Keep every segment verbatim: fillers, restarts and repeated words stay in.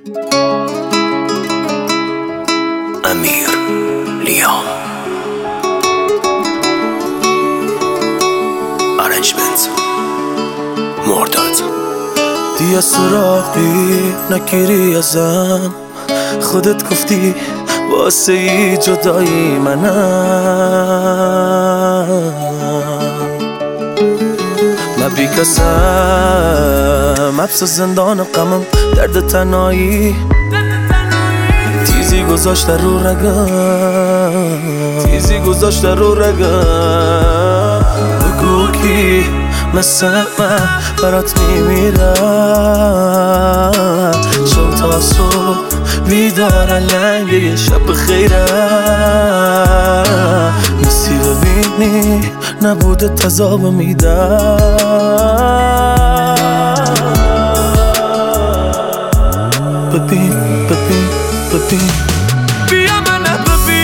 امیر لیام ارنجمنت مرداد. دیگه سراغی نگیری ازم، خودت گفتی واسه ای جدایی منم. من بی کسم حبس زندان غمم، درد تنهایی تیزی گذاشته رو رگم، تیزی گذاشته رو رگم. بگو کی مثل من برات میمیرم، شب تا صبح بیدار لنگ یه شب خیرم. نیستی ببینی نبوده تذاب میدم. ببین ببین ببین بیا منو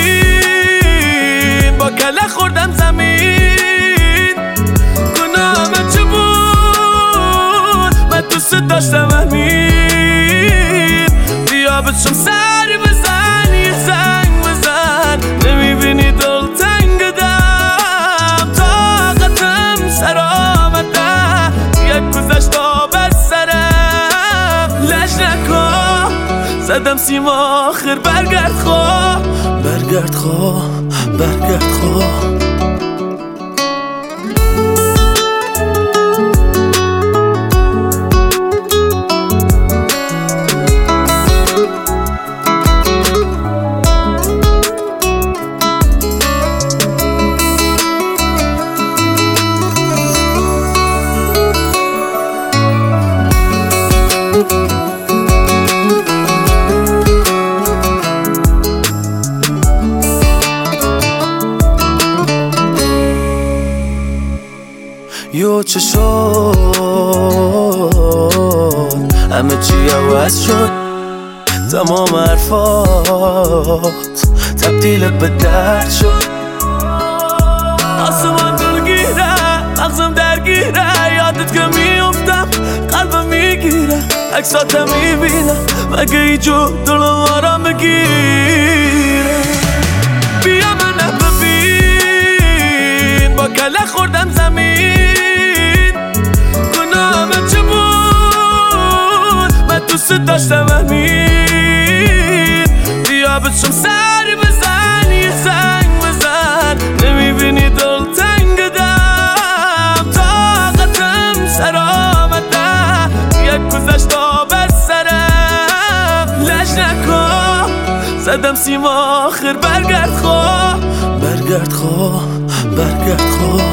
ببین، با کله خوردم زمین. گناهم چه بود؟ من دوست داشتم همین. بیا بچم سر بزن، یه زنگ بزن. نمیبینی دل تنگ دم، طاقتم سر آمده. یک گذشتا بر سرم، لج نکن زدم سیم آخر. برگرد خواه، برگرد خواه، برگرد خواه. یو چه شد، همه چی عوض شد. تمام حرفات تبدیل به درد شد. آسمان دلگیره، مغزم درگیره. یادت که میافتم قلبم میگیره. عکساتم میبینم مگه ایجو دلم آرام بگیره. بیا منو ببین، با کله خوردم زمین. گناهم چه بود؟ من دوست داشتم همین. بیا بچم سر بزن، یه زنگ بزن. نمیبینی دل تنگ دم، طاقتم سر آمده. یک گذشتا بر سرم، لج نکن زدم سیم آخر. برگرد خواه، برگرد خواه، برگرد خواه.